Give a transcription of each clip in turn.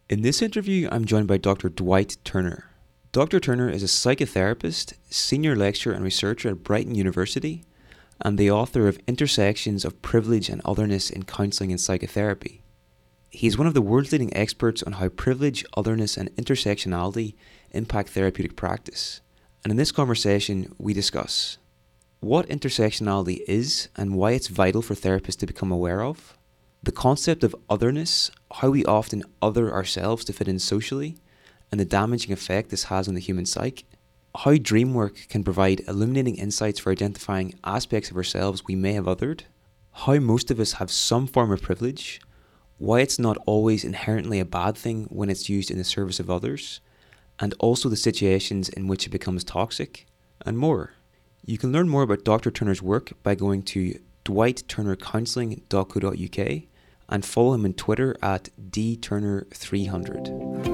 In this interview, I'm joined by Dr. Dwight Turner. Dr. Turner is a psychotherapist, senior lecturer and researcher at Brighton University, and the author of Intersections of Privilege and Otherness in Counselling and Psychotherapy. He is one of the world's leading experts on how privilege, otherness, and intersectionality impact therapeutic practice. And in this conversation, we discuss what intersectionality is and why it's vital for therapists to become aware of, the concept of otherness, how we often other ourselves to fit in socially, and the damaging effect this has on the human psyche, how dream work can provide illuminating insights for identifying aspects of ourselves we may have othered, how most of us have some form of privilege, why it's not always inherently a bad thing when it's used in the service of others, and also the situations in which it becomes toxic, and more. You can learn more about Dr. Turner's work by going to dwightturnercounselling.co.uk and follow him on Twitter at dturner300.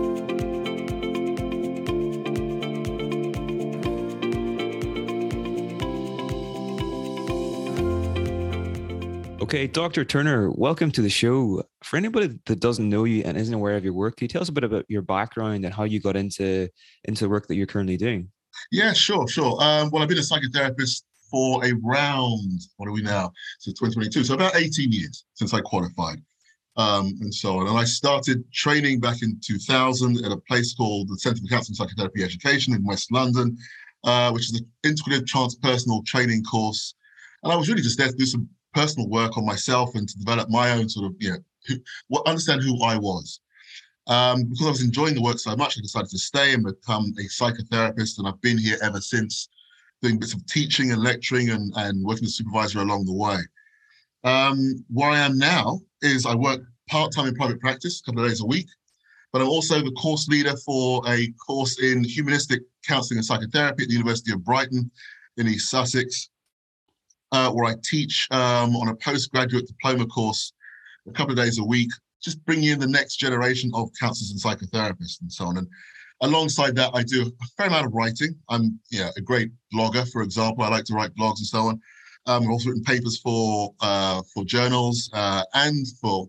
Okay, Dr. Turner, welcome to the show. For anybody that doesn't know you and isn't aware of your work, can you tell us a bit about your background and how you got into the work that you're currently doing? Yeah, sure. Well, I've been a psychotherapist for around, what are we now? So 2022. So about 18 years since I qualified, and so on. And I started training back in 2000 at a place called the Centre for Counselling and Psychotherapy Education in West London, which is an integrative transpersonal training course. And I was really just there to do some personal work on myself and to develop my own sort of, understand who I was. Because I was enjoying the work so much, I decided to stay and become a psychotherapist, and I've been here ever since, doing bits of teaching and lecturing and working as a supervisor along the way. Where I am now is I work part-time in private practice, a couple of days a week, but I'm also the course leader for a course in humanistic counselling and psychotherapy at the University of Brighton in East Sussex, where I teach on a postgraduate diploma course a couple of days a week, just bringing in the next generation of counselors and psychotherapists and so on. And alongside that, I do a fair amount of writing. I'm a great blogger, for example. I like to write blogs and so on. I've also written papers for journals and for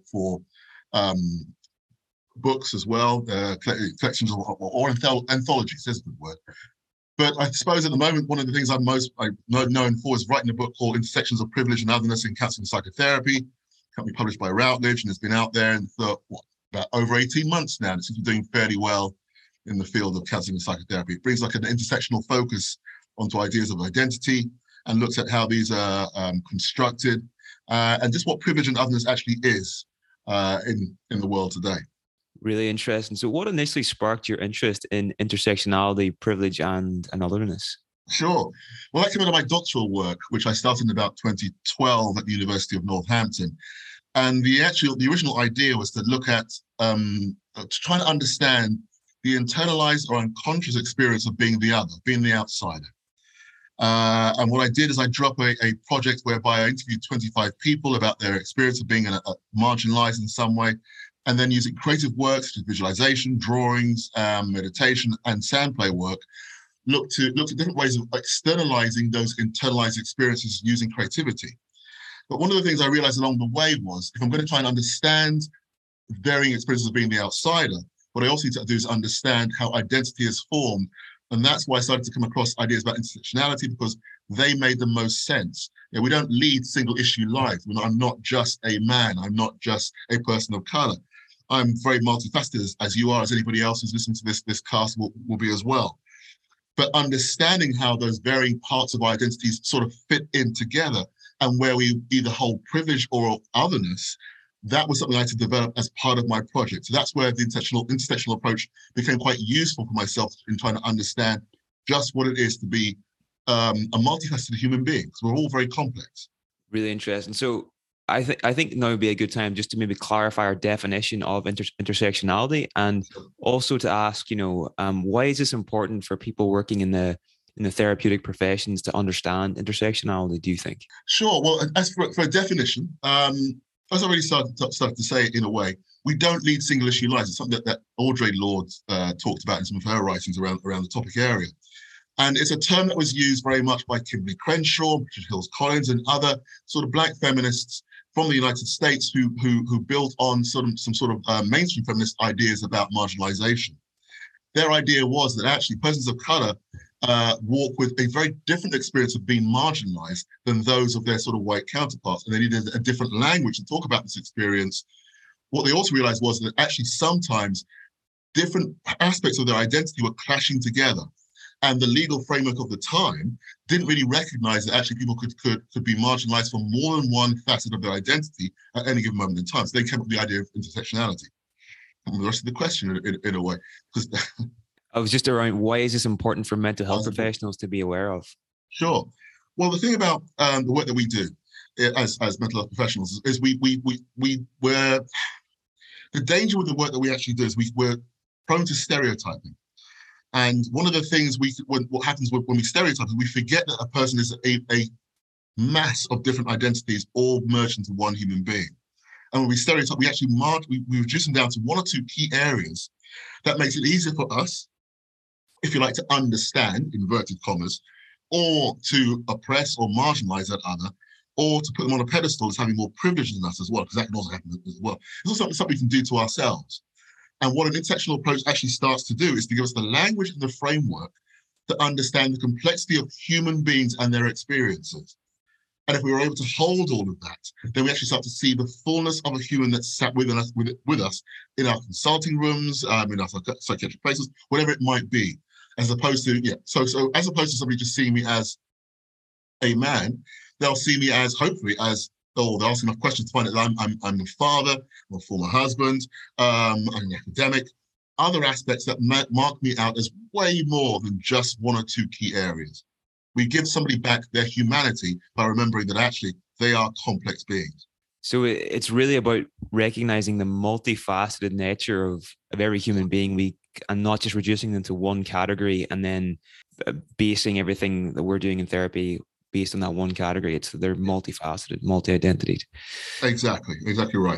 books as well, collections or anthologies, there's a good word. But I suppose at the moment, one of the things I'm most known for is writing a book called Intersections of Privilege and Otherness in Counselling and Psychotherapy, company published by Routledge, and has been out there for about over 18 months now. And it seems to be doing fairly well in the field of counselling and psychotherapy. It brings like an intersectional focus onto ideas of identity and looks at how these are constructed and just what privilege and otherness actually is in the world today. Really interesting. So what initially sparked your interest in intersectionality, privilege, and otherness? Sure. Well, that came out of my doctoral work, which I started in about 2012 at the University of Northampton. And the original idea was to look at, to try to understand the internalized or unconscious experience of being the other, being the outsider. And what I did is I drew up a project whereby I interviewed 25 people about their experience of being marginalized in some way, and then using creative work such as visualization, drawings, meditation, and sound play work, looked at different ways of externalizing those internalized experiences using creativity. But one of the things I realized along the way was, if I'm going to try and understand varying experiences of being the outsider, what I also need to do is understand how identity is formed. And that's why I started to come across ideas about intersectionality, because they made the most sense. We don't lead single issue lives. I'm not just a man. I'm not just a person of color. I'm very multifaceted as you are, as anybody else who's listening to this cast will be as well. But understanding how those varying parts of our identities sort of fit in together and where we either hold privilege or otherness, that was something I had to develop as part of my project. So that's where the intersectional approach became quite useful for myself in trying to understand just what it is to be a multifaceted human being, because we're all very complex. Really interesting. So I think now would be a good time just to maybe clarify our definition of intersectionality, and also to ask, why is this important for people working in the therapeutic professions to understand intersectionality, do you think? Sure. Well, as for a definition, as I already started to say in a way, we don't lead single issue lives. It's something that Audre Lorde talked about in some of her writings around the topic area. And it's a term that was used very much by Kimberly Crenshaw, Richard Hills Collins, and other sort of Black feminists from the United States who built on some sort of mainstream feminist ideas about marginalization. Their idea was that actually persons of color walk with a very different experience of being marginalized than those of their sort of white counterparts, and they needed a different language to talk about this experience. What they also realized was that actually sometimes different aspects of their identity were clashing together. And the legal framework of the time didn't really recognize that actually people could be marginalized for more than one facet of their identity at any given moment in time. So they came up with the idea of intersectionality. And the rest of the question in a way, because I was just around, why is this important for mental health professionals to be aware of? Sure. Well, the thing about the work that we do as mental health professionals is we're the danger with the work that we actually do is we're prone to stereotyping. And one of the things what happens when we stereotype is we forget that a person is a mass of different identities all merged into one human being. And when we stereotype, we actually we reduce them down to one or two key areas that makes it easier for us, if you like, to understand, inverted commas, or to oppress or marginalize that other, or to put them on a pedestal as having more privilege than us as well, because that can also happen as well. It's also something we can do to ourselves. And what an intersectional approach actually starts to do is to give us the language and the framework to understand the complexity of human beings and their experiences. And if we were able to hold all of that, then we actually start to see the fullness of a human that's sat with us in our consulting rooms, in our psychiatric places, whatever it might be, as opposed to, So as opposed to somebody just seeing me as a man, they'll see me as, hopefully, as, they'll ask enough questions to find out that I'm a father, I'm a former husband, I'm an academic, other aspects that mark me out as way more than just one or two key areas. We give somebody back their humanity by remembering that actually they are complex beings. So it's really about recognizing the multifaceted nature of every human being, and not just reducing them to one category and then basing everything that we're doing in therapy based on that one category. They're multifaceted, multi-identity. Exactly right.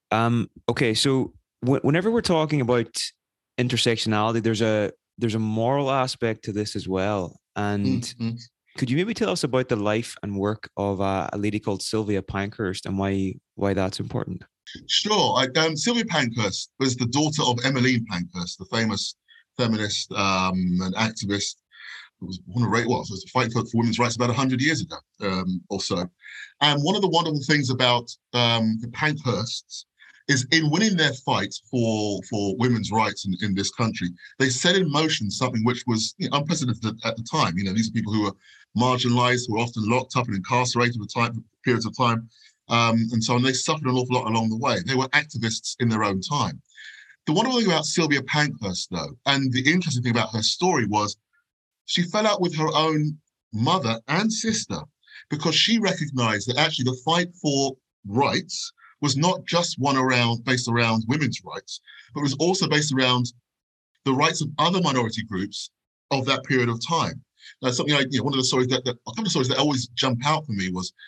Okay, so whenever we're talking about intersectionality, there's a moral aspect to this as well. And could you maybe tell us about the life and work of a lady called Sylvia Pankhurst and why that's important? Sure. Sylvia Pankhurst was the daughter of Emmeline Pankhurst, the famous feminist and activist who was born and raised, was fighting for women's rights about 100 years ago or so. And one of the wonderful things about the Pankhursts is in winning their fight for women's rights in this country, they set in motion something which was unprecedented at the time. These are people who were marginalized, who were often locked up and incarcerated for periods of time, and so on. They suffered an awful lot along the way. They were activists in their own time. The wonderful thing about Sylvia Pankhurst, though, and the interesting thing about her story was she fell out with her own mother and sister because she recognized that actually the fight for rights was not just one based around women's rights, but was also based around the rights of other minority groups of that period of time. Now, something one of the stories a couple of stories that always jump out for me was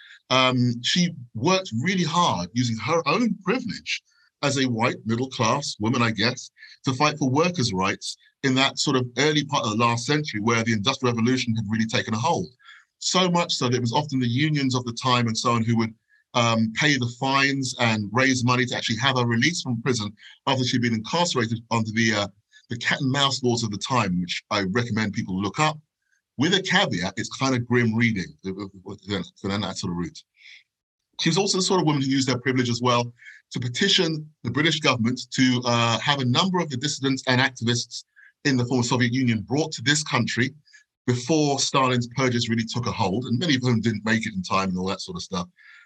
she worked really hard using her own privilege as a white middle-class woman, I guess, to fight for workers' rights in that sort of early part of the last century where the Industrial Revolution had really taken a hold. So much so that it was often the unions of the time and so on who would pay the fines and raise money to actually have her released from prison after she'd been incarcerated under the cat and mouse laws of the time, which I recommend people look up. With a caveat, it's kind of grim reading down that sort of route. She was also the sort of woman who used her privilege as well to petition the British government to have a number of the dissidents and activists in the former Soviet Union brought to this country before Stalin's purges really took a hold, and many of them didn't make it in time and all that sort of stuff.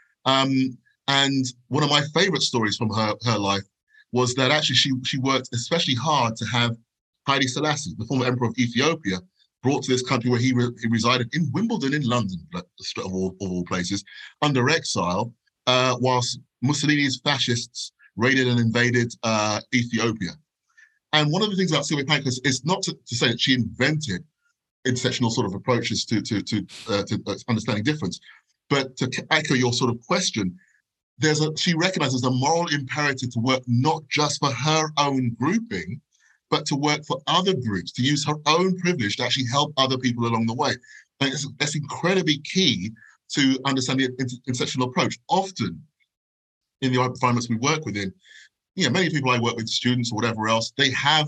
And one of my favorite stories from her life was that actually she worked especially hard to have Haile Selassie, the former emperor of Ethiopia, brought to this country where he resided in Wimbledon in London, of all places, under exile, whilst Mussolini's fascists raided and invaded Ethiopia. And one of the things about Sylvia Pankhurst is not to say that she invented intersectional sort of approaches to understanding difference, but to echo your sort of question, she recognizes a moral imperative to work not just for her own grouping, but to work for other groups, to use her own privilege to actually help other people along the way. And that's incredibly key to understanding the intersectional approach. Often, in the environments we work within, many people I work with, students or whatever else, they have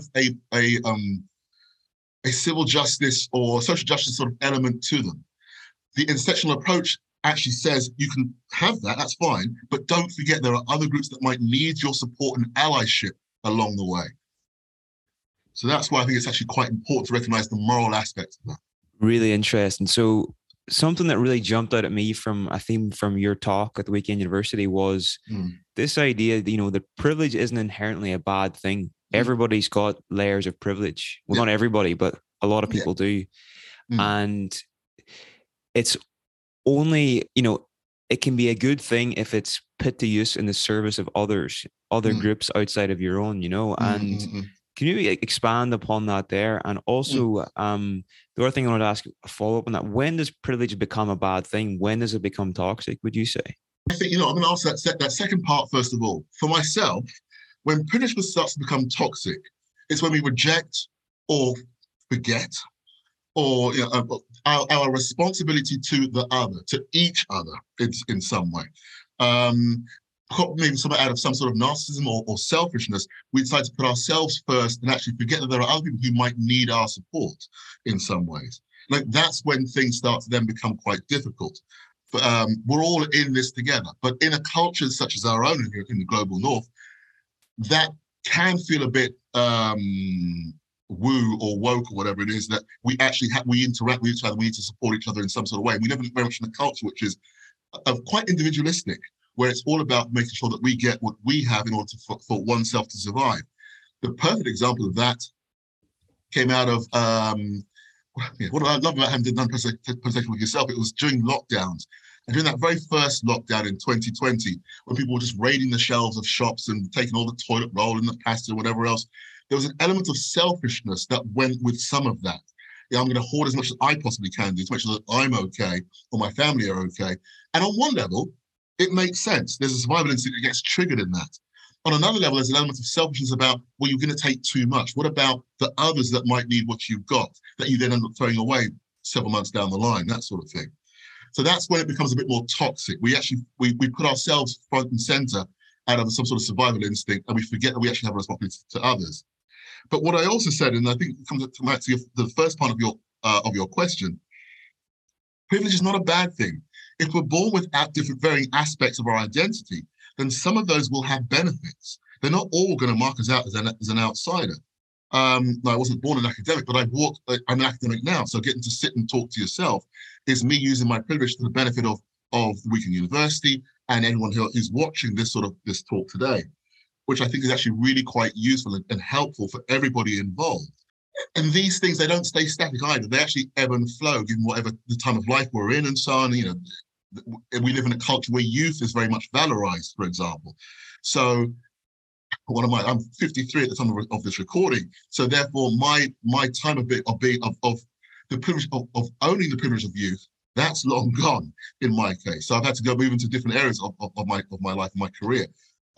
a civil justice or social justice sort of element to them. The intersectional approach actually says you can have that, that's fine, but don't forget there are other groups that might need your support and allyship along the way. So that's why I think it's actually quite important to recognize the moral aspect of that. Really interesting. So something that really jumped out at me from a theme from your talk at the Weekend University was this idea that, that privilege isn't inherently a bad thing. Everybody's got layers of privilege. Well, not everybody, but a lot of people do. And it's only, it can be a good thing if it's put to use in the service of others, other groups outside of your own, and can you expand upon that there? And also, the other thing I wanted to ask, a follow-up on that, when does privilege become a bad thing? When does it become toxic, would you say? I think, I'm going to answer that second part first of all. For myself, when privilege starts to become toxic, it's when we reject or forget or our responsibility to the other, to each other in some way. Maybe out of some sort of narcissism or selfishness, we decide to put ourselves first and actually forget that there are other people who might need our support in some ways. Like that's when things start to then become quite difficult. But we're all in this together. But in a culture such as our own here in the global north, that can feel a bit woo or woke or whatever it is, that we actually we interact with each other, we need to support each other in some sort of way. We live very much in a culture which is quite individualistic, where it's all about making sure that we get what we have in order for oneself to survive. The perfect example of that came out of, what I love about having done presentation with yourself, it was during lockdowns. And during that very first lockdown in 2020, when people were just raiding the shelves of shops and taking all the toilet roll and the pasta and whatever else, there was an element of selfishness that went with some of that. I'm going to hoard as much as I possibly can do to make sure that I'm okay or my family are okay. And on one level, it makes sense. There's a survival instinct that gets triggered in that. On another level, there's an element of selfishness about, well, you're going to take too much. What about the others that might need what you've got that you then end up throwing away several months down the line, that sort of thing. So that's when it becomes a bit more toxic. We actually, we put ourselves front and center out of some sort of survival instinct, and we forget that we actually have a responsibility to others. But what I also said, and I think it comes back to the first part of your question, privilege is not a bad thing. If we're born with different varying aspects of our identity, then some of those will have benefits. They're not all going to mark us out as an outsider. I wasn't born an academic, but I'm an academic now. So getting to sit and talk to yourself is me using my privilege to the benefit of the Weekend University and anyone who's watching this talk today, which I think is actually really quite useful and helpful for everybody involved. And these things, they don't stay static either. They actually ebb and flow given whatever the time of life we're in and so on. We live in a culture where youth is very much valorized, for example. So I'm 53 at the time of this recording. So therefore my time of the privilege of owning the privilege of youth, that's long gone in my case. So I've had to go move into different areas of my life and my career.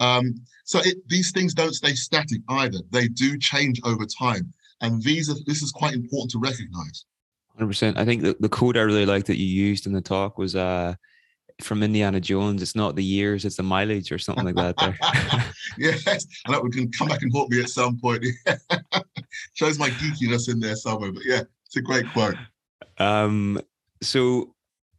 So these things don't stay static either. They do change over time. And this is quite important to recognize. 100%. I think the quote I really liked that you used in the talk was from Indiana Jones. It's not the years, it's the mileage or something like that there. Yes, and that can come back and haunt me at some point. Shows my geekiness in there somewhere. But yeah, it's a great quote. So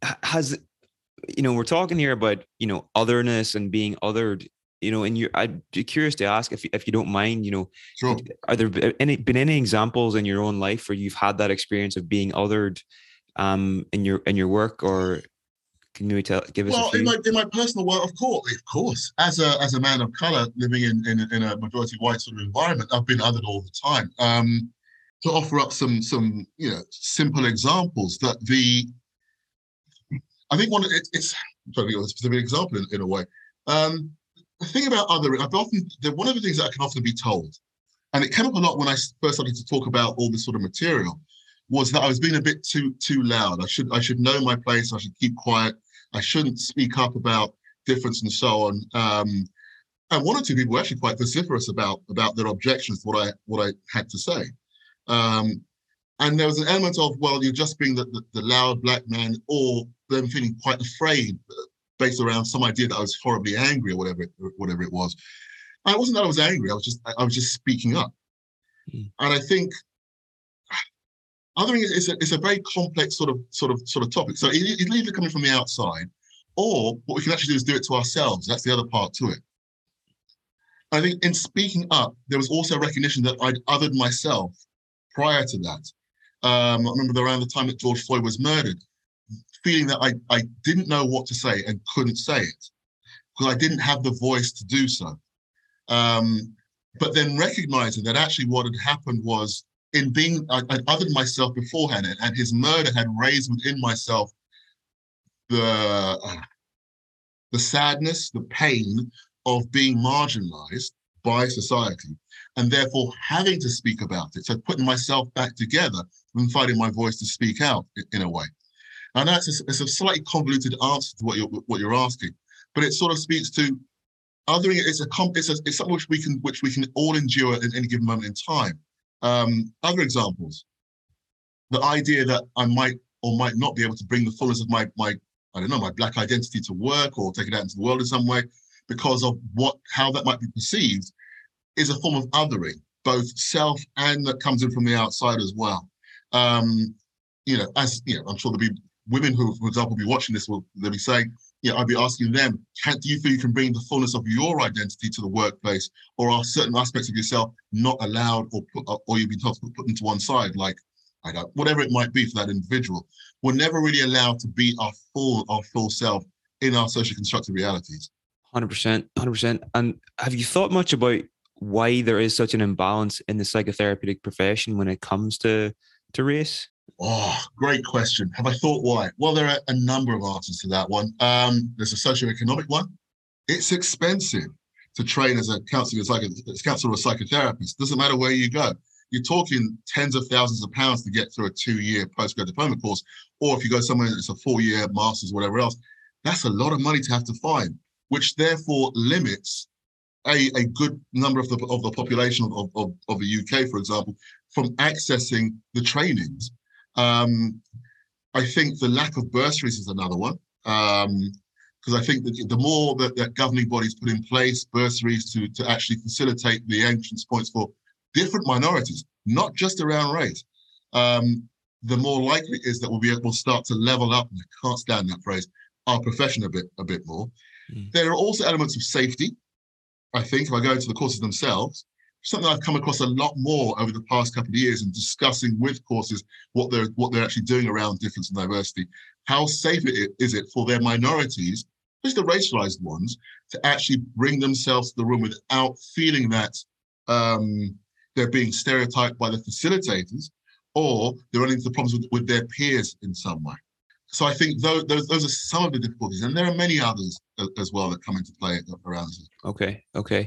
we're talking here about, otherness and being othered. And I'd be curious to ask if you don't mind, Sure. Are there been any examples in your own life where you've had that experience of being othered, in your work, or can you give us a few? in my personal work, of course, as a man of color living in a majority white sort of environment, I've been othered all the time. To offer up some simple examples that I think it's trying to give a specific example in a way. The thing about othering, one of the things that I can often be told, and it came up a lot when I first started to talk about all this sort of material, was that I was being a bit too loud. I should know my place. I should keep quiet. I shouldn't speak up about difference and so on. And one or two people were actually quite vociferous about their objections to what I had to say. And there was an element of, well, you're just being the loud black man, or them feeling quite afraid, based around some idea that I was horribly angry or whatever it was. And it wasn't that I was angry. I was just speaking up. Mm. And I think othering is a very complex sort of topic. So it's either coming from the outside, or what we can actually do is do it to ourselves. That's the other part to it. I think in speaking up, there was also recognition that I'd othered myself prior to that. I remember around the time that George Floyd was murdered, feeling that I didn't know what to say and couldn't say it because I didn't have the voice to do so. But then recognizing that actually what had happened was I'd othered myself beforehand, and his murder had raised within myself the sadness, the pain of being marginalized by society, and therefore having to speak about it. So putting myself back together and finding my voice to speak out in a way. And it's a slightly convoluted answer to what you're asking, but it sort of speaks to othering. It's something which we can all endure at any given moment in time. Other examples: the idea that I might or might not be able to bring the fullness of my Black identity to work or take it out into the world in some way, because of how that might be perceived, is a form of othering, both self and that comes in from the outside as well. I'm sure there'll be women who, for example, will be watching this, they'll be saying, I'd be asking them, do you feel you can bring the fullness of your identity to the workplace, or are certain aspects of yourself not allowed, or you've been told to put them to one side, like, whatever it might be for that individual? We're never really allowed to be our full self in our social constructed realities. 100%, 100%. And have you thought much about why there is such an imbalance in the psychotherapeutic profession when it comes to race? Oh, great question. Have I thought why? Well, there are a number of answers to that one. There's a socioeconomic one. It's expensive to train as a counselor or a psychotherapist. Doesn't matter where you go. You're talking tens of thousands of pounds to get through a 2-year postgrad diploma course, or if you go somewhere that's a 4-year master's, whatever else, that's a lot of money to have to find, which therefore limits a good number of the population of the UK, for example, from accessing the trainings. I think the lack of bursaries is another one, because I think that the more that governing bodies put in place bursaries to actually facilitate the entrance points for different minorities, not just around race, the more likely it is that we'll start to level up, and I can't stand that phrase, our profession a bit more. Mm. There are also elements of safety. I think if I go into the courses themselves, something I've come across a lot more over the past couple of years in discussing with courses what they're actually doing around difference and diversity. How safe is it for their minorities, especially the racialized ones, to actually bring themselves to the room without feeling that they're being stereotyped by the facilitators, or they're running into problems with their peers in some way. So I think those are some of the difficulties, and there are many others as well that come into play around this. Okay.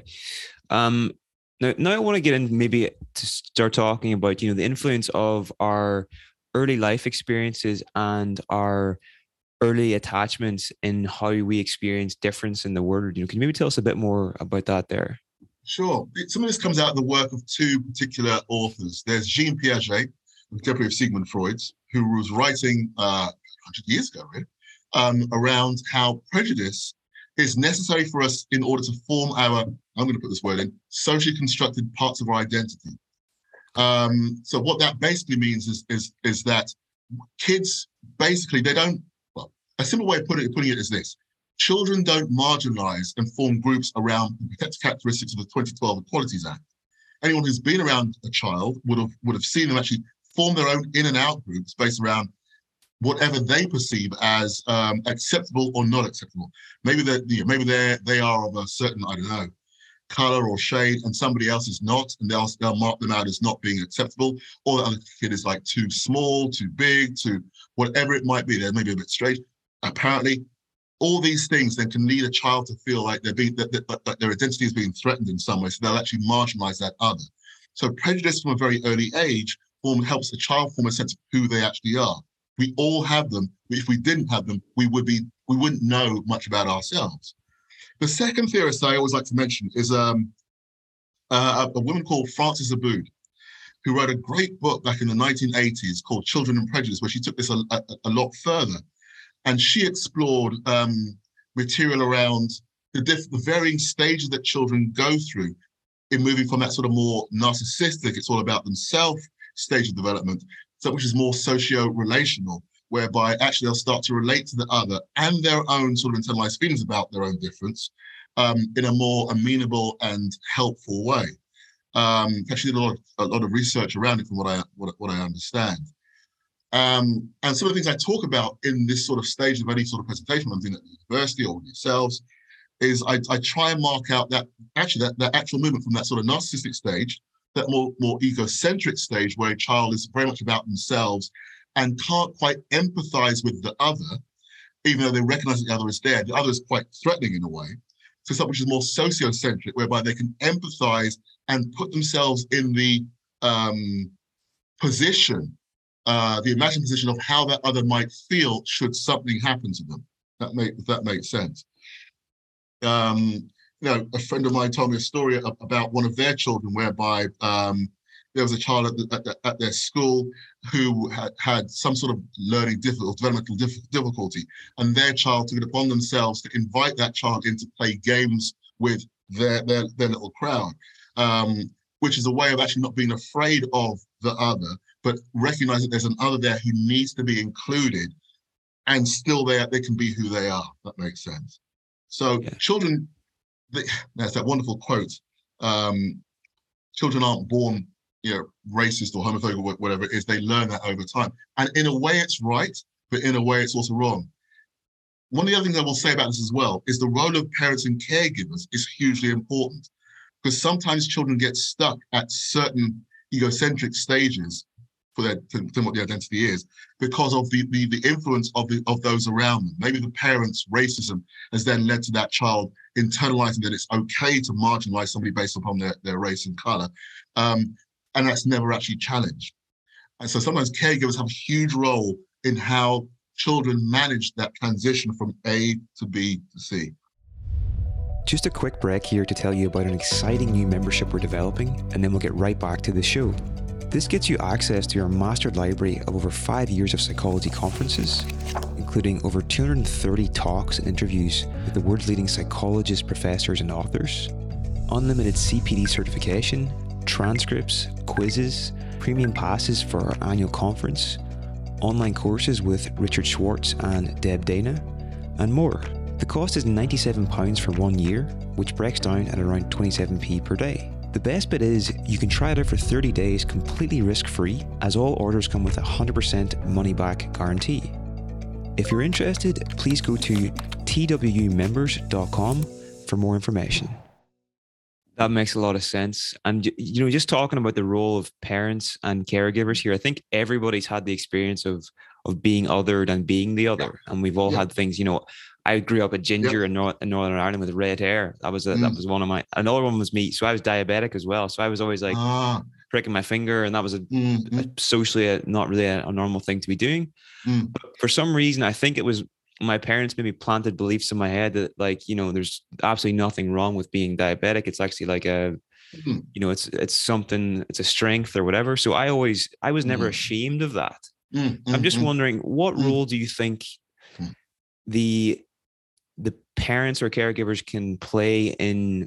Now I want to get in maybe to start talking about, the influence of our early life experiences and our early attachments in how we experience difference in the world. Can you maybe tell us a bit more about that there? Sure. Some of this comes out of the work of two particular authors. There's Jean Piaget, contemporary of Sigmund Freud, who was writing 100 years ago, really, around how prejudice is necessary for us in order to form our, I'm going to put this word in, socially constructed parts of our identity. So what that basically means is that kids basically, a simple way of putting it is this: children don't marginalize and form groups around the protected characteristics of the 2012 Equalities Act. Anyone who's been around a child would have seen them actually form their own in and out groups based around whatever they perceive as acceptable or not acceptable. Maybe they are of a certain, color or shade, and somebody else is not, and they'll mark them out as not being acceptable, or the other kid is like too small, too big, too whatever it might be. They're maybe a bit straight. Apparently, all these things then can lead a child to feel like that their identity is being threatened in some way, so they'll actually marginalize that other. So prejudice from a very early age helps the child form a sense of who they actually are. We all have them, but if we didn't have them, we wouldn't know much about ourselves. The second theorist I always like to mention is a woman called Frances Abood, who wrote a great book back in the 1980s called Children and Prejudice, where she took this a lot further. And she explored material around the varying stages that children go through in moving from that sort of more narcissistic, it's all about themselves stage of development, so which is more socio-relational, whereby actually they'll start to relate to the other and their own sort of internalized feelings about their own difference in a more amenable and helpful way. Actually did a lot of research around it from what I understand. And some of the things I talk about in this sort of stage of any sort of presentation I'm doing at the university or with yourselves is I try and mark out that actual movement from that sort of narcissistic stage, that more egocentric stage where a child is very much about themselves and can't quite empathize with the other, even though they recognize that the other is there. The other is quite threatening in a way. So something which is more sociocentric, whereby they can empathize and put themselves in the position, the imagined position of how that other might feel should something happen to them. That makes sense. A friend of mine told me a story about one of their children, whereby there was a child at their school who had some sort of developmental difficulty, and their child took it upon themselves to invite that child in to play games with their little crowd, which is a way of actually not being afraid of the other, but recognize that there's an other there who needs to be included, and still they can be who they are. That makes sense. So yeah. Children, there's that wonderful quote, children aren't born racist or homophobic or whatever it is, they learn that over time. And in a way it's right, but in a way it's also wrong. One of the other things I will say about this as well is the role of parents and caregivers is hugely important, because sometimes children get stuck at certain egocentric stages for what the identity is, because of the influence of those around them. Maybe the parents' racism has then led to that child internalizing that it's okay to marginalize somebody based upon their race and color. And that's never actually challenged. And so sometimes caregivers have a huge role in how children manage that transition from A to B to C. Just a quick break here to tell you about an exciting new membership we're developing, and then we'll get right back to the show. This gets you access to our mastered library of over 5 years of psychology conferences, including over 230 talks and interviews with the world's leading psychologists, professors, and authors, unlimited CPD certification, transcripts, quizzes, premium passes for our annual conference, online courses with Richard Schwartz and Deb Dana, and more. The cost is £97 for 1 year, which breaks down at around 27p per day. The best bit is you can try it out for 30 days completely risk-free, as all orders come with a 100% money-back guarantee. If you're interested, please go to twmembers.com for more information. That makes a lot of sense. And, just talking about the role of parents and caregivers here, I think everybody's had the experience of being othered and being the other. And we've all had things, I grew up a ginger in Northern Ireland with red hair. That was one of my, another one was me. So I was diabetic as well. So I was always like pricking my finger, and that was a socially not really a normal thing to be doing. But for some reason, I think it was my parents maybe planted beliefs in my head that there's absolutely nothing wrong with being diabetic. It's actually like it's something, it's a strength or whatever. So I was never ashamed of that. I'm just wondering, what role do you think the parents or caregivers can play in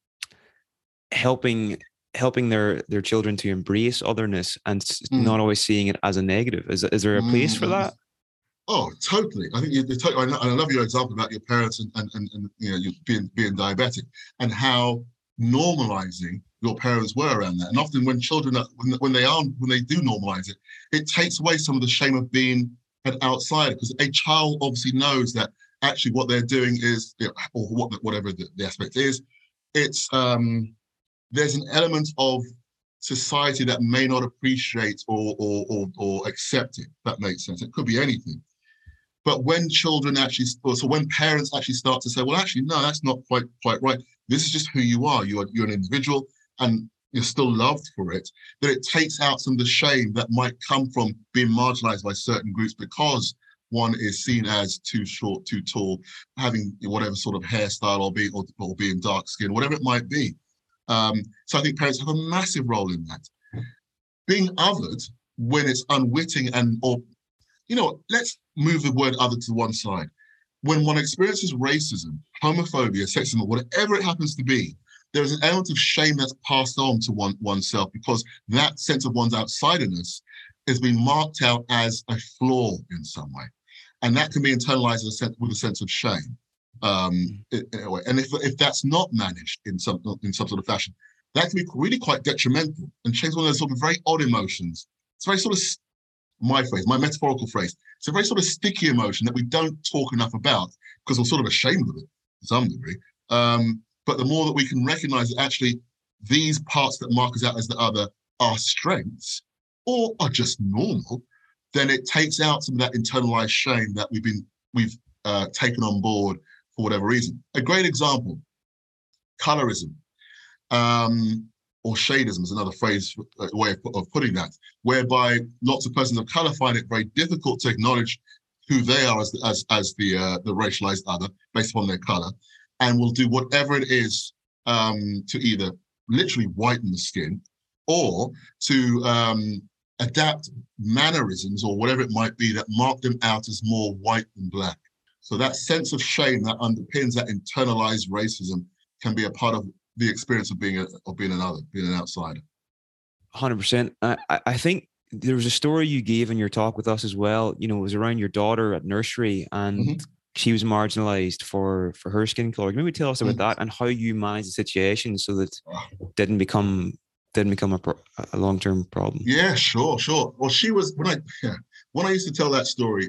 helping their children to embrace otherness and not always seeing it as a negative? Is there a place for that? Oh, totally. I think you're totally. I love your example about your parents and you being diabetic, and how normalizing your parents were around that. And often when children when they do normalize it, it takes away some of the shame of being an outsider, because a child obviously knows that actually what they're doing is, or whatever the aspect is, it's there's an element of society that may not appreciate or accept it. That makes sense. It could be anything. But when when parents actually start to say, well, actually, no, that's not quite right. This is just who you are. You're an individual, and you're still loved for it. That it takes out some of the shame that might come from being marginalized by certain groups because one is seen as too short, too tall, having whatever sort of hairstyle or being dark skinned, whatever it might be. So I think parents have a massive role in that. Being othered when it's unwitting let's move the word other to one side. when one experiences racism, homophobia, sexism, whatever it happens to be, there is an element of shame that's passed on to oneself, because that sense of one's outsiderness is being marked out as a flaw in some way. And that can be internalized with a sense of shame. In a way. And if that's not managed in some sort of fashion, that can be really quite detrimental. And shame is one of those sort of very odd emotions. It's very sort of, my metaphorical phrase, it's a very sort of sticky emotion that we don't talk enough about because we're sort of ashamed of it to some degree. But the more that we can recognize that actually these parts that mark us out as the other are strengths or are just normal, then it takes out some of that internalized shame that we've taken on board for whatever reason. A great example, colorism, or shadism is another way of putting that, whereby lots of persons of color find it very difficult to acknowledge who they are as the racialized other based upon their color, and will do whatever it is to either literally whiten the skin or to adapt mannerisms or whatever it might be that mark them out as more white than black. So that sense of shame that underpins that internalized racism can be a part of the experience of being an other, being an outsider. 100%. I think there was a story you gave in your talk with us as well. You know, it was around your daughter at nursery, and she was marginalized for her skin color. Can you maybe tell us about that and how you managed the situation so that it didn't become a long-term problem? Yeah, sure. Well, she was when I used to tell that story.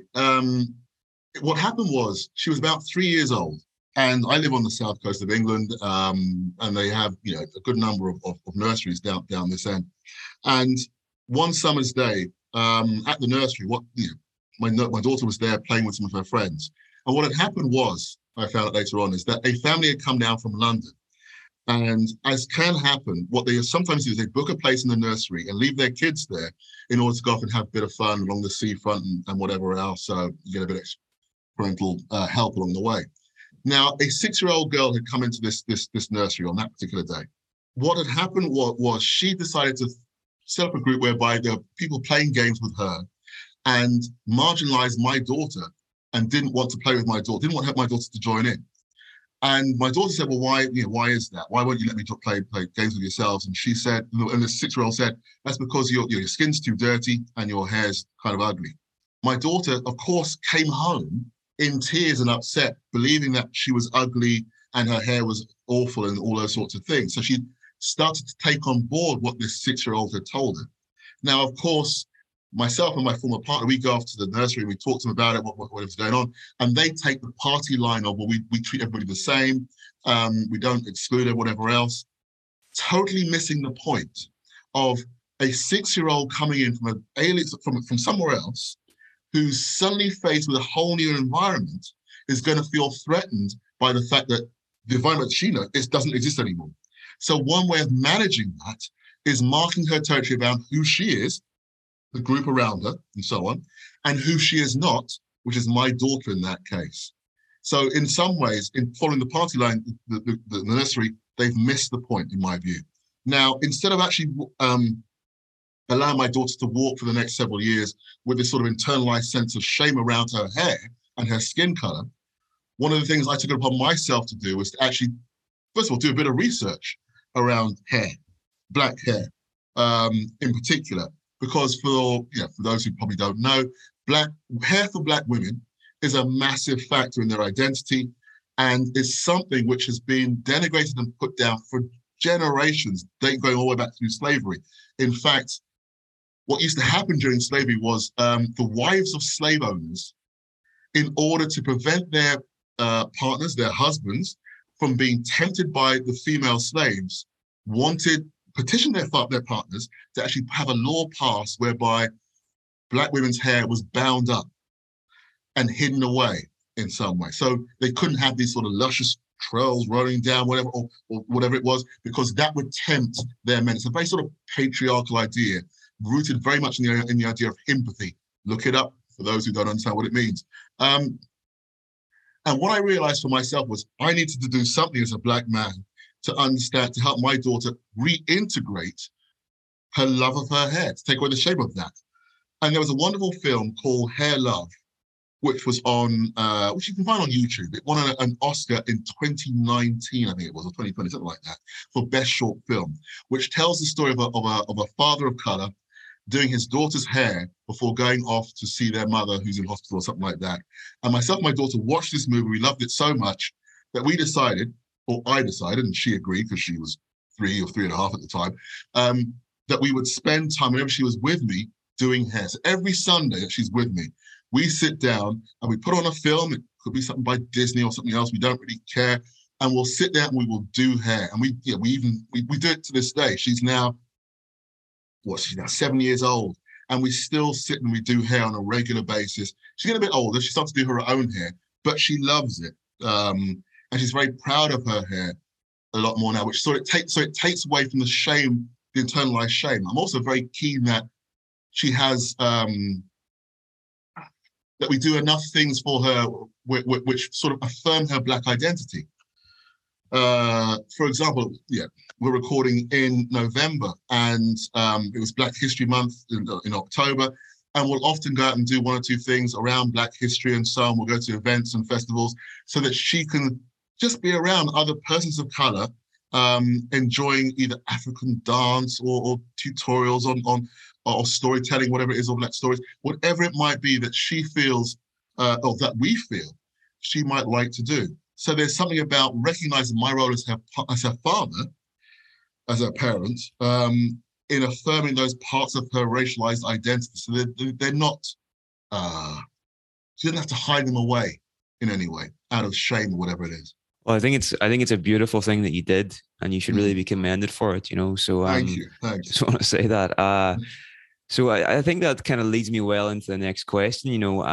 What happened was she was about 3 years old, and I live on the south coast of England, and they have a good number of nurseries down this end. And one summer's day at the nursery, my daughter was there playing with some of her friends, and what had happened was, I found out later on, is that a family had come down from London. And as can happen, what they sometimes do is they book a place in the nursery and leave their kids there in order to go off and have a bit of fun along the seafront and whatever else. So you get a bit of parental help along the way. Now, a 6-year-old girl had come into this nursery on that particular day. What had happened was she decided to set up a group whereby there were people playing games with her and marginalized my daughter and didn't want to play with my daughter, didn't want my daughter to join in. And my daughter said, well, why is that? Why won't you let me play games with yourselves? And she said, and the 6-year-old said, that's because your skin's too dirty and your hair's kind of ugly. My daughter, of course, came home in tears and upset, believing that she was ugly and her hair was awful and all those sorts of things. So she started to take on board what this 6-year-old had told her. Now, of course, myself and my former partner, we go off to the nursery and we talk to them about it, what was going on, and they take the party line of, well, we treat everybody the same, we don't exclude it, whatever else, totally missing the point of a 6-year-old coming in from from somewhere else, who's suddenly faced with a whole new environment, is going to feel threatened by the fact that the environment she knows doesn't exist anymore. So one way of managing that is marking her territory around who she is, the group around her, and so on, and who she is not, which is my daughter in that case. So in some ways, in following the party line, the nursery, they've missed the point, in my view. Now, instead of actually allowing my daughter to walk for the next several years with this sort of internalized sense of shame around her hair and her skin color, one of the things I took it upon myself to do was to actually, first of all, do a bit of research around hair, black hair in particular, because for those who probably don't know, black hair for Black women is a massive factor in their identity, and is something which has been denigrated and put down for generations, going all the way back through slavery. In fact, what used to happen during slavery was the wives of slave owners, in order to prevent their partners, their husbands, from being tempted by the female slaves, petitioned their partners to actually have a law passed whereby Black women's hair was bound up and hidden away in some way. So they couldn't have these sort of luscious trails rolling down, whatever, or whatever it was, because that would tempt their men. It's a very sort of patriarchal idea, rooted very much in the idea of empathy. Look it up for those who don't understand what it means. And what I realized for myself was I needed to do something as a Black man to understand, to help my daughter reintegrate her love of her hair, to take away the shame of that. And there was a wonderful film called Hair Love, which was on, which you can find on YouTube. It won an Oscar in 2019, I think it was, or 2020, something like that, for Best Short Film, which tells the story of a father of color doing his daughter's hair before going off to see their mother who's in hospital or something like that. And myself and my daughter watched this movie. We loved it so much that we decided, or I decided, and she agreed because she was 3 or 3.5 at the time, that we would spend time whenever she was with me doing hair. So every Sunday that she's with me, we sit down and we put on a film. It could be something by Disney or something else. We don't really care. And we'll sit there and we will do hair. And we do it to this day. She's now 7 years old. And we still sit and we do hair on a regular basis. She's getting a bit older. She starts to do her own hair, but she loves it. And she's very proud of her hair a lot more now, which it takes away from the shame, the internalized shame. I'm also very keen that she has, that we do enough things for her which sort of affirm her Black identity. For example, we're recording in November, and it was Black History Month in October, and we'll often go out and do 1 or 2 things around Black history and so on. We'll go to events and festivals so that she can just be around other persons of color, enjoying either African dance or tutorials on or storytelling, whatever it is, or Black stories, whatever it might be that she feels, or that we feel she might like to do. So there's something about recognizing my role as her father, as her parent, in affirming those parts of her racialized identity. So they're not, she doesn't have to hide them away in any way, out of shame or whatever it is. Well, I think it's a beautiful thing that you did, and you should really be commended for it. So thank you. Just want to say that. So I think that kind of leads me well into the next question.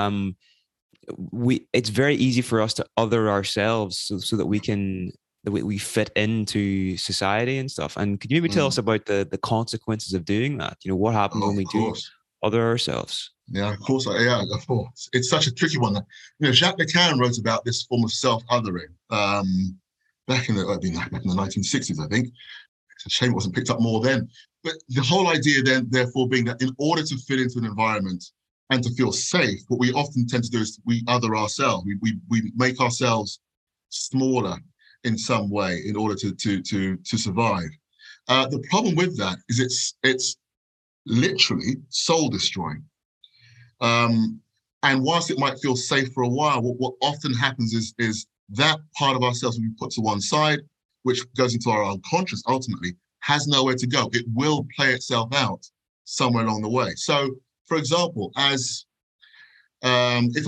It's very easy for us to other ourselves so that we fit into society and stuff. And could you maybe tell us about the consequences of doing that? What happens when we do other ourselves? Yeah, of course. Of course. It's such a tricky one. Jacques Lacan wrote about this form of self-othering back in the 1960s, I think. It's a shame it wasn't picked up more then. But the whole idea then, therefore, being that in order to fit into an environment and to feel safe, what we often tend to do is we other ourselves. We make ourselves smaller in some way in order to survive. The problem with that is it's literally soul destroying. And whilst it might feel safe for a while, what often happens is that part of ourselves we put to one side, which goes into our unconscious ultimately, has nowhere to go. It will play itself out somewhere along the way. So, for example, as if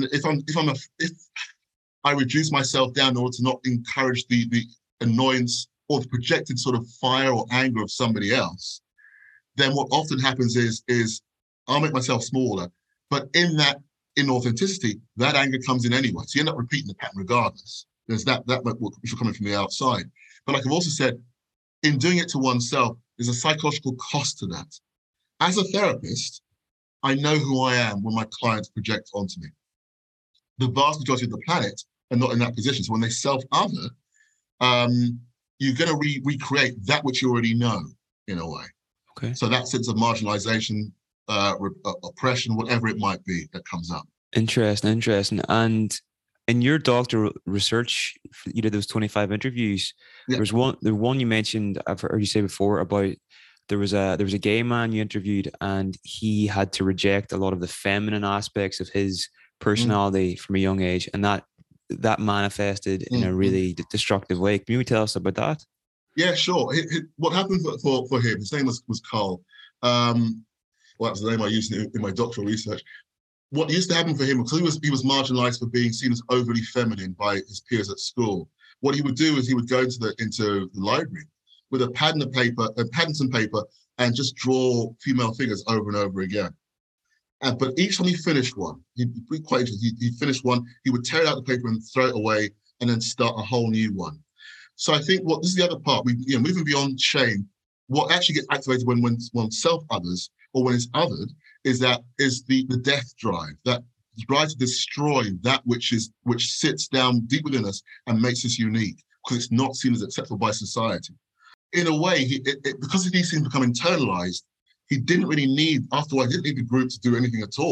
I reduce myself down in order to not encourage the annoyance or the projected sort of fire or anger of somebody else, then what often happens is I'll make myself smaller, but in authenticity, that anger comes in anyway. So you end up repeating the pattern regardless. There's that which are coming from the outside. But like I've also said, in doing it to oneself, there's a psychological cost to that. As a therapist, I know who I am when my clients project onto me. The vast majority of the planet are not in that position. So when they self-other, you're going to recreate that which you already know in a way. Okay. So that sense of marginalization, oppression, whatever it might be that comes up. Interesting. And in your doctoral research, you did those 25 interviews. Yeah. There's one you mentioned, I've heard you say before, about there was a gay man you interviewed, and he had to reject a lot of the feminine aspects of his personality from a young age, and that manifested in a really destructive way. Can you tell us about that? Yeah, sure. What happened for him? His name was Carl. Well, that was the name I used in my doctoral research. What used to happen for him, because he was marginalized for being seen as overly feminine by his peers at school. What he would do is he would go into the library with a pad and paper, and just draw female figures over and over again. But each time he finished one, he'd be quite interesting. He'd finish one, he would tear out the paper and throw it away, and then start a whole new one. So I think this is the other part. Moving beyond shame, what actually gets activated when one self-others or when it's othered is the death drive, that drive to destroy that which sits down deep within us and makes us unique, because it's not seen as acceptable by society. In a way, because these things become internalized, he didn't really need the group to do anything at all.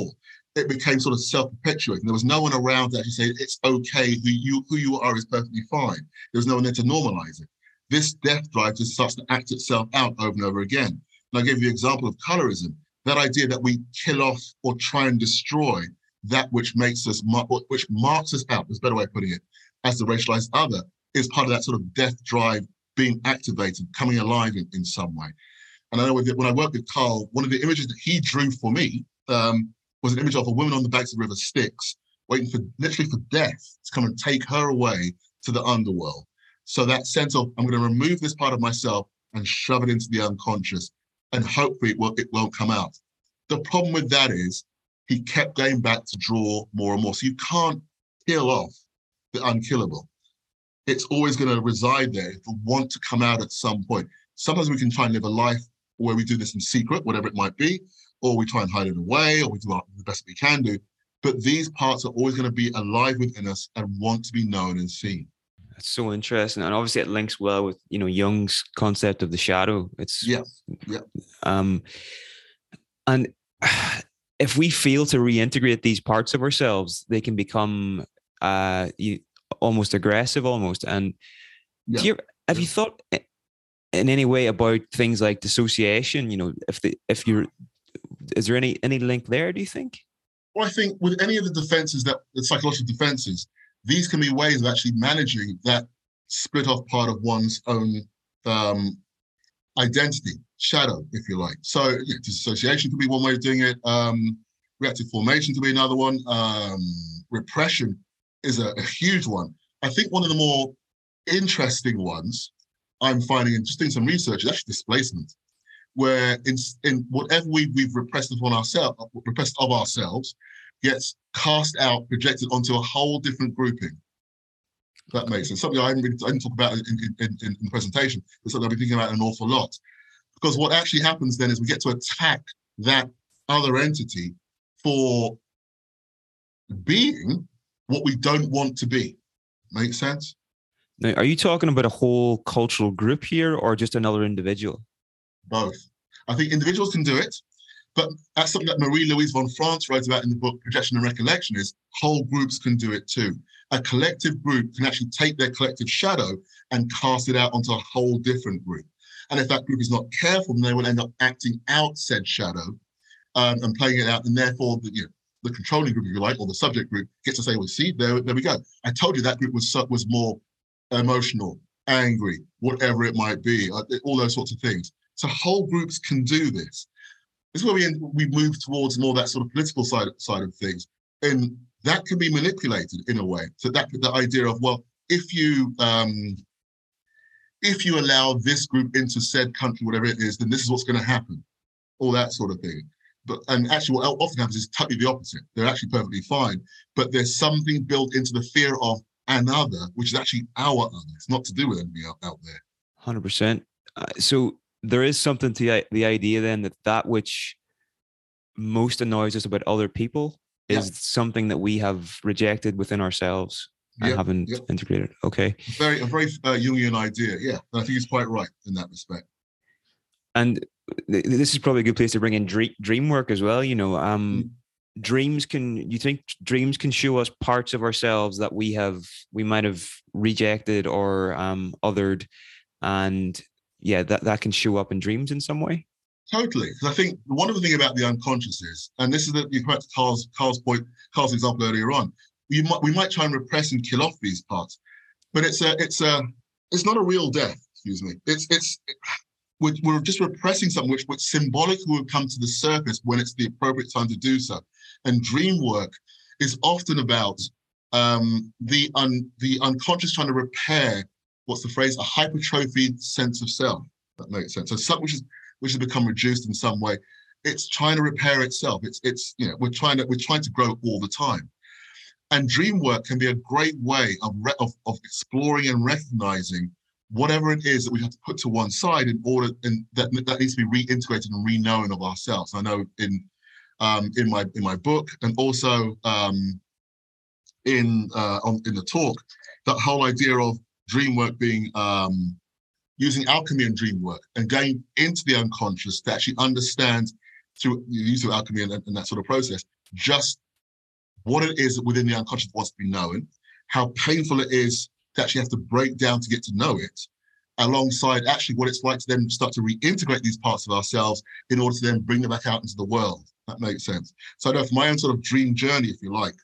it became sort of self-perpetuating. There was no one around to actually say it's okay, who you are is perfectly fine. There was no one there to normalize it. This death drive just starts to act itself out over and over again. And I gave you the example of colorism, that idea that we kill off or try and destroy that which makes us, which marks us out, is a better way of putting it, as the racialized other, is part of that sort of death drive being activated, coming alive in some way. And I know when I worked with Carl, one of the images that he drew for me was an image of a woman on the banks of the River Styx, waiting for literally for death to come and take her away to the underworld. So that sense of, I'm going to remove this part of myself and shove it into the unconscious, and hopefully it won't come out. The problem with that is he kept going back to draw more and more. So you can't kill off the unkillable. It's always going to reside there. It will want to come out at some point. Sometimes we can try and live a life where we do this in secret, whatever it might be, or we try and hide it away, or we do the best we can do. But these parts are always going to be alive within us and want to be known and seen. That's so interesting, and obviously it links well with Jung's concept of the shadow. It's and if we fail to reintegrate these parts of ourselves, they can become almost aggressive, almost. And have you thought in any way about things like dissociation? Is there any link there, do you think? Well, I think with any of the psychological defenses, these can be ways of actually managing that split off part of one's own identity, shadow, if you like. So dissociation could be one way of doing it. Reactive formation could be another one. Repression is a huge one. I think one of the more interesting ones I'm finding in just doing some research is actually displacement, where in whatever we've repressed of ourselves gets cast out, projected onto a whole different grouping. That makes sense. Something I didn't talk about in the presentation, but something I've been thinking about an awful lot. Because what actually happens then is we get to attack that other entity for being what we don't want to be. Make sense? Now, are you talking about a whole cultural group here, or just another individual? Both. I think individuals can do it, but that's something that Marie-Louise von France wrote about in the book Projection and Recollection, is whole groups can do it too. A collective group can actually take their collective shadow and cast it out onto a whole different group. And if that group is not careful, then they will end up acting out said shadow and playing it out, and therefore the controlling group, if you like, or the subject group gets to say, well, see, there we go. I told you that group was more emotional, angry, whatever it might be, all those sorts of things. So whole groups can do this. This is where we move towards more that sort of political side of things. And that can be manipulated in a way. So that the idea of, well, if you allow this group into said country, whatever it is, then this is what's going to happen. All that sort of thing. And actually what often happens is totally the opposite. They're actually perfectly fine, but there's something built into the fear of another, which is actually our other. It's not to do with anything out there. 100%. So there is something to the idea then that which most annoys us about other people is something that we have rejected within ourselves and haven't integrated. Okay. A very Jungian idea. Yeah. And I think it's quite right in that respect. And this is probably a good place to bring in dream work as well. Dreams can show us parts of ourselves that we might have rejected or othered, and that can show up in dreams in some way. Totally, because I think one of the things about the unconscious is, and this is you correct Carl's point, Carl's example earlier on. We might try and repress and kill off these parts, but it's not a real death. Excuse me. We're just repressing something which symbolically will come to the surface when it's the appropriate time to do so. And dream work is often about the unconscious trying to repair, what's the phrase, a hypertrophied sense of self. That makes sense. So something which has become reduced in some way, it's trying to repair itself. We're trying to grow all the time. And dream work can be a great way of exploring and recognizing whatever it is that we have to put to one side in order, and that needs to be reintegrated and re-known of ourselves. I know in my book, and also in the talk, that whole idea of dream work being using alchemy and dream work and going into the unconscious to actually understand through the use of alchemy and that sort of process just what it is within the unconscious that wants to be known, how painful it is to actually have to break down to get to know it, alongside actually what it's like to then start to reintegrate these parts of ourselves in order to then bring them back out into the world. That makes sense. So I know for my own sort of dream journey, if you like,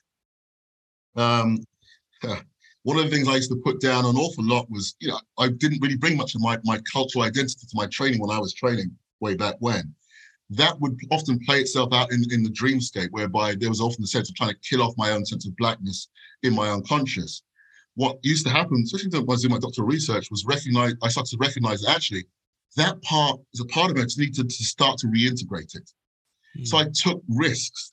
um, one of the things I used to put down an awful lot was, I didn't really bring much of my cultural identity to my training when I was training way back when. That would often play itself out in the dreamscape, whereby there was often the sense of trying to kill off my own sense of blackness in my unconscious. What used to happen, especially when I was doing my doctoral research, was I started to recognize that actually that part is a part of me. I just needed to start to reintegrate it. So I took risks.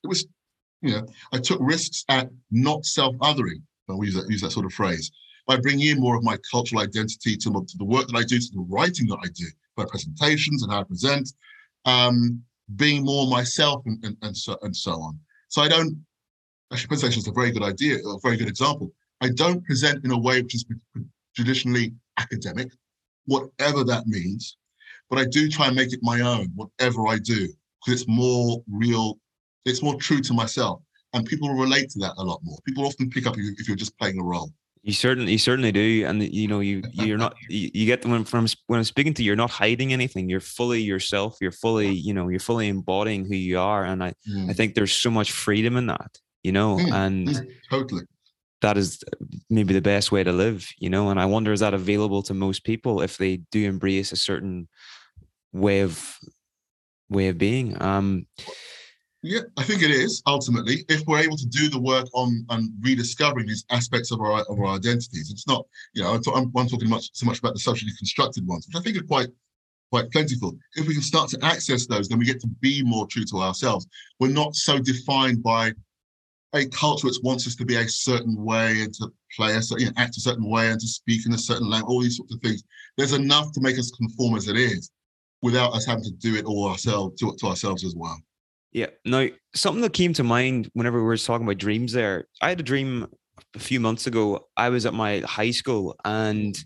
I took risks at not self-othering. I'll use that sort of phrase, by bringing in more of my cultural identity to the work that I do, to the writing that I do, my presentations and how I present, being more myself and so on. So presentation is a very good idea, a very good example. I don't present in a way which is traditionally academic, whatever that means, but I do try and make it my own, whatever I do, because it's more real, it's more true to myself. And people relate to that a lot more. People often pick up if you're just playing a role. You certainly do, and you're not. You get them when I'm speaking to you, you're not hiding anything. You're fully yourself. You're fully embodying who you are, and I think there's so much freedom in that, and totally. That is maybe the best way to live, and I wonder, is that available to most people if they do embrace a certain way of being? Yeah, I think it is ultimately, if we're able to do the work on rediscovering these aspects of our identities. It's not, I'm talking so much about the socially constructed ones, which I think are quite plentiful. If we can start to access those, then we get to be more true to ourselves. We're not so defined by a culture which wants us to be a certain way and to play act a certain way and to speak in a certain language, all these sorts of things. There's enough to make us conform as it is, without us having to do it all ourselves to ourselves as well. Yeah. Now, something that came to mind whenever we were talking about dreams there, I had a dream a few months ago. I was at my high school and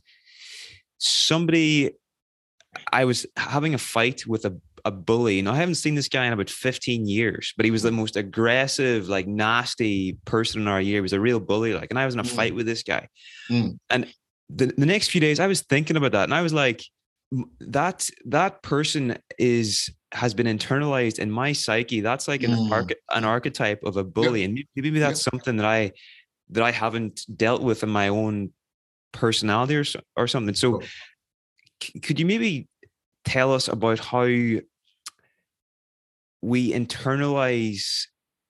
I was having a fight with a bully. Now, I haven't seen this guy in about 15 years, but he was the most aggressive, like nasty person in our year. He was a real bully. And I was in a fight with this guy. And the next few days I was thinking about that. And I was like, that person has been internalized in my psyche. That's like an archetype of a bully. And maybe that's something that I haven't dealt with in my own personality or something. So could you maybe tell us about how we internalize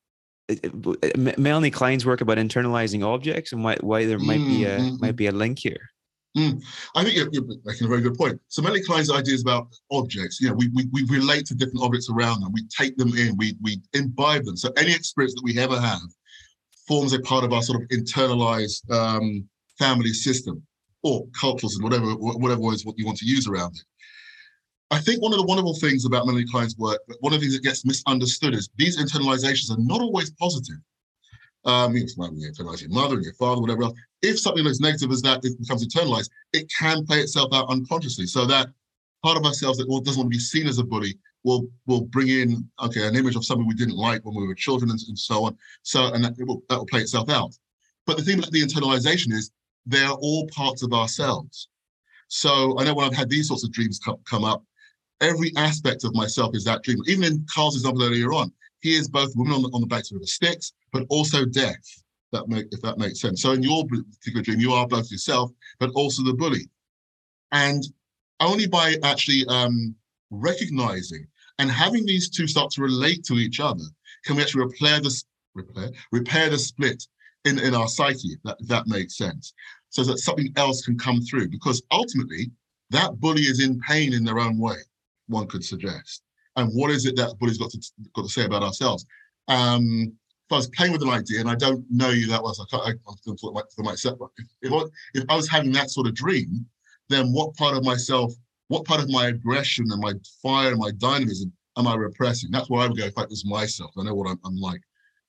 Melanie Klein's work about internalizing objects and why there might be a link here? I think you're making a very good point. So Melanie Klein's ideas about objects, we relate to different objects around them. We take them in, we imbibe them. So any experience that we ever have forms a part of our sort of internalized family system or cultural system, whatever is what you want to use around it. I think one of the wonderful things about Melanie Klein's work, one of the things that gets misunderstood is these internalizations are not always positive. It's like when you internalize your mother and your father, whatever else. If something as negative as that becomes internalized, it can play itself out unconsciously. So that part of ourselves that doesn't want to be seen as a bully will bring in an image of something we didn't like when we were children and so on. So that will play itself out. But the thing about the internalization is they're all parts of ourselves. So I know when I've had these sorts of dreams come up, every aspect of myself is that dream. Even in Carl's example earlier on, he is both women on the backs of the sticks, but also death, if that makes sense. So in your particular dream, you are both yourself, but also the bully. And only by actually recognizing and having these two start to relate to each other, can we actually repair the split in our psyche, if that makes sense. So that something else can come through, because ultimately that bully is in pain in their own way, one could suggest. And what is it that bully's got to say about ourselves? If I was playing with an idea and I don't know you that well, so I'm going to talk for myself. If I was having that sort of dream, then what part of my aggression and my fire and my dynamism am I repressing? That's where I would go if I was myself. I know what I'm like.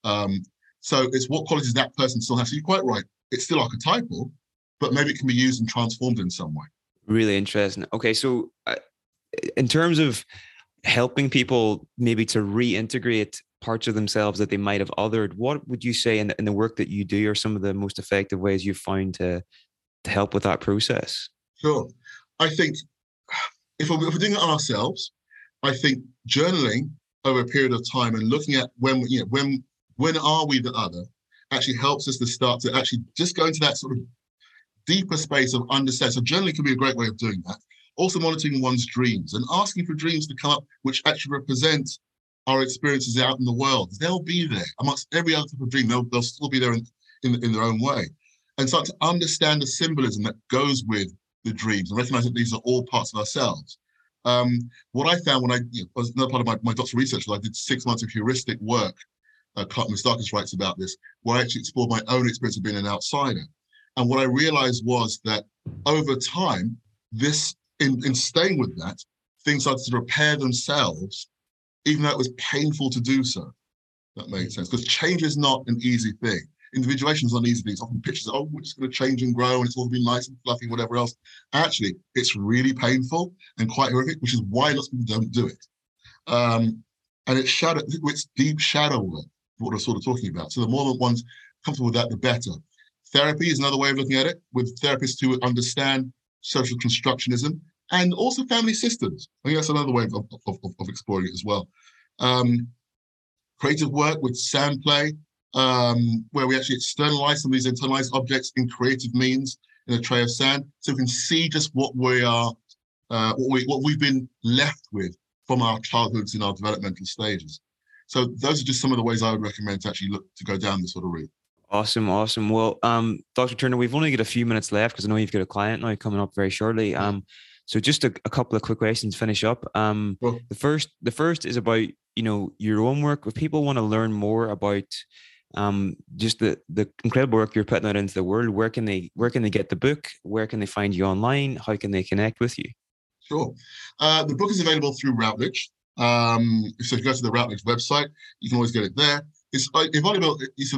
So it's what qualities that person still has. So you're quite right. It's still archetypal, but maybe it can be used and transformed in some way. Really interesting. Okay, so in terms of helping people maybe to reintegrate parts of themselves that they might have othered. What would you say in the work that you do are some of the most effective ways you've found to help with that process? Sure. I think if we're doing it on ourselves, I think journaling over a period of time and looking at when are we the other actually helps us to start to actually just go into that sort of deeper space of understanding. So journaling can be a great way of doing that. Also monitoring one's dreams and asking for dreams to come up which actually represent our experiences out in the world. They'll be there amongst every other type of dream. They'll still be there in their own way. And start to understand the symbolism that goes with the dreams and recognize that these are all parts of ourselves. What I found when I was another part of my doctoral research, I did 6 months of heuristic work. Clark Moustakis writes about this, where I actually explored my own experience of being an outsider. And what I realized was that over time, in staying with that, things started to repair themselves, even though it was painful to do so. That makes sense, because change is not an easy thing. Individuation is not an easy thing. It's often pictures, we're just going to change and grow, and it's all going to be nice and fluffy, whatever else. Actually, it's really painful and quite horrific, which is why lots of people don't do it. And it's deep shadow work, what I'm sort of talking about. So the more that one's comfortable with that, the better. Therapy is another way of looking at it, with therapists who understand social constructionism and also family systems. I think that's another way of exploring it as well. Creative work with sand play, where we actually externalize some of these internalized objects in creative means in a tray of sand, so we can see just what we are, what we've been left with from our childhoods in our developmental stages. So those are just some of the ways I would recommend to actually look to go down this sort of route. Awesome. Well, Dr. Turner, we've only got a few minutes left because I know you've got a client now coming up very shortly. So just a couple of quick questions to finish up. Well, the first is about, your own work. If people want to learn more about just the incredible work you're putting out into the world, where can they get the book? Where can they find you online? How can they connect with you? Sure. The book is available through Routledge. So if you go to the Routledge website, you can always get it there. It's available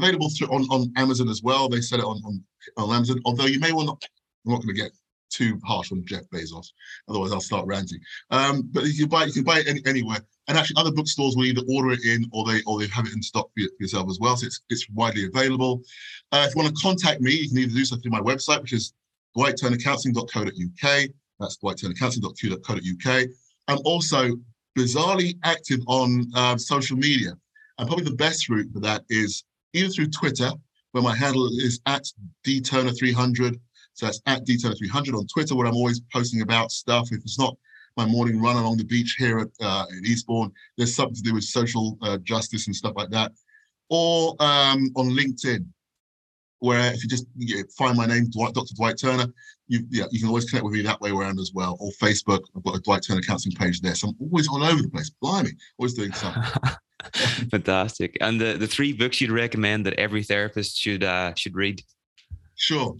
on Amazon as well. They sell it on Amazon, although you may want to, I'm not going to get too harsh on Jeff Bezos, otherwise I'll start ranting. But you can buy it anywhere. And actually other bookstores will either order it in or they have it in stock for yourself as well. So it's widely available. If you want to contact me, you can either do so through my website, which is dwightturnercounselling.co.uk. That's dwightturnercounselling.co.uk. I'm also bizarrely active on social media. And probably the best route for that is either through Twitter, where my handle is @dturner300. So that's @dturner300 on Twitter, where I'm always posting about stuff. If it's not my morning run along the beach here in Eastbourne, there's something to do with social justice and stuff like that. Or on LinkedIn, where if you just find my name, Dr. Dwight Turner, you can always connect with me that way around as well. Or Facebook, I've got a Dwight Turner Counselling page there. So I'm always all over the place. Blimey, always doing something. Fantastic. And the 3 books you'd recommend that every therapist should read? Sure.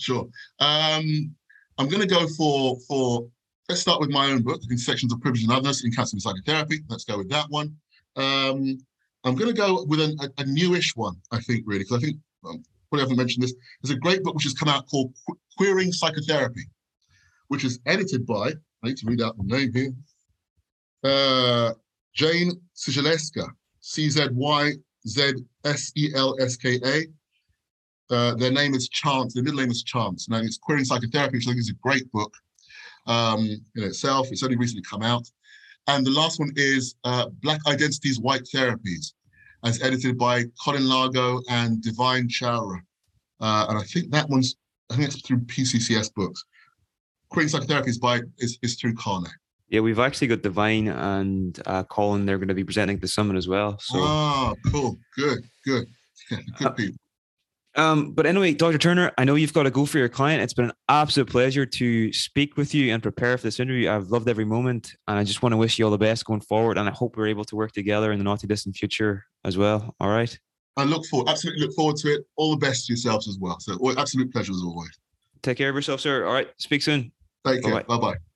I'm going to go for let's start with my own book, Intersections of Privilege and Otherness in Counselling and Psychotherapy. Let's go with that one. I'm going to go with a newish one, I think, really, because I think probably haven't mentioned this. There's a great book which has come out called Queering Psychotherapy, which is edited by, I need to read out the name here, Jane Cyzylewska, Cyzylewska. Their name is Chance. Their middle name is Chance. Now it's Queering Psychotherapy, which I think is a great book in itself. It's only recently come out. And the last one is Black Identities, White Therapies, as edited by Colin Largo and Divine Chowra. And I think it's through PCCS Books. Queering Psychotherapy is through Carne. Yeah, we've actually got Divine and Colin. They're going to be presenting the summit as well. So. Oh, cool. Good. Good people. But anyway, Dr. Turner, I know you've got to go for your client. It's been an absolute pleasure to speak with you and prepare for this interview. I've loved every moment, and I just want to wish you all the best going forward. And I hope we're able to work together in the not too distant future as well. All right. I absolutely look forward to it. All the best to yourselves as well. So absolute pleasure as always. Take care of yourself, sir. All right. Speak soon. Take care. Bye-bye.